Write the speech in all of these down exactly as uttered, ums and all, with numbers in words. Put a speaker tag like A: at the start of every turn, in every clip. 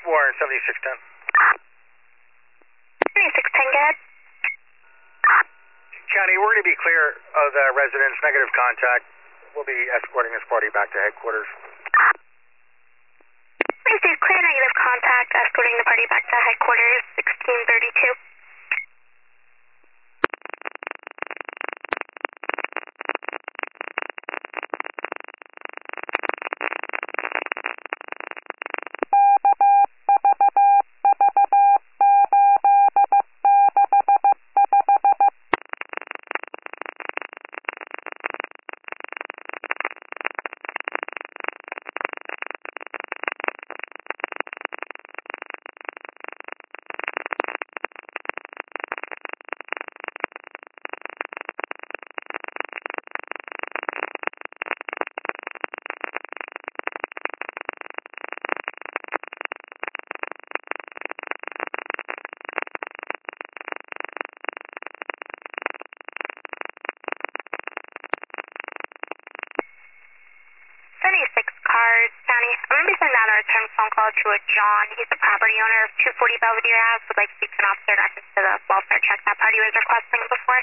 A: Warren, seventy-six ten.
B: seventy-six ten, go ahead.
A: County, we're going to be clear of the residence, negative contact. We'll be escorting this party back to headquarters.
B: Received clear negative contact, escorting the party back to headquarters, sixteen thirty-two. seventy-six cars, County. I'm going to be sending out a return phone call to a John. He's the property owner of two forty Belvedere Ave. Would like to speak to an officer in reference to the welfare check that party was requesting before.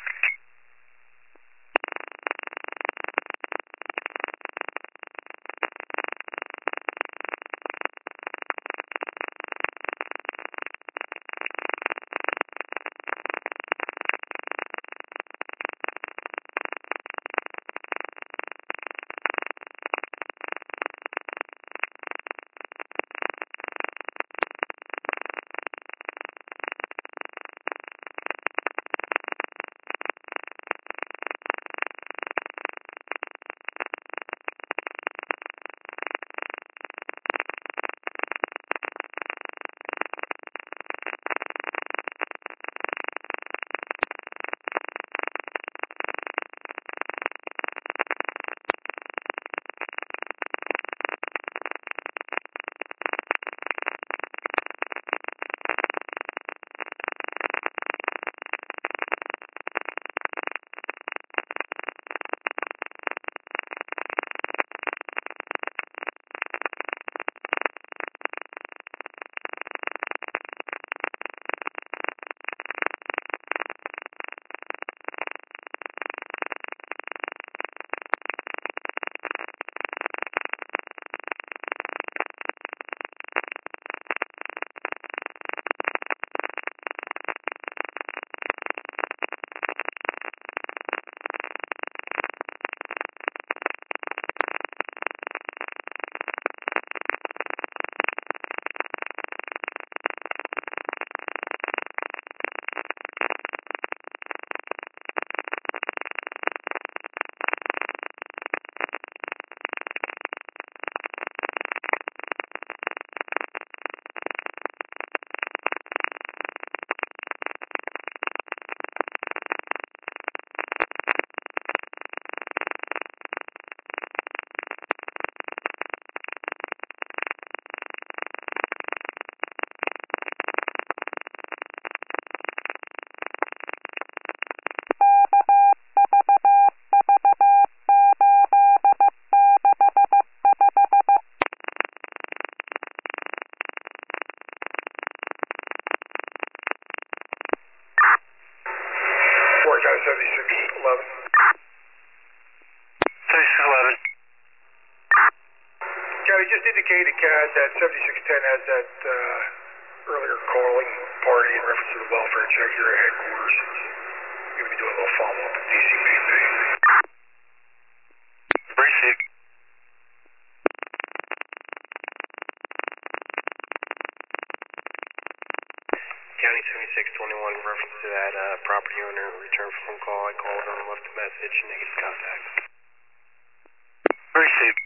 A: seventy-six eleven.
C: seventy-six eleven.
A: County, just indicated, Cat, that seventy-six ten has that uh, earlier calling party in reference to the welfare check here at headquarters. You're going to be doing a little follow-up with D C P P.
C: Received.
D: County seventy-six twenty-one, in reference to that uh, property owner return phone call. I called on, left a message, negative contact.
C: Received.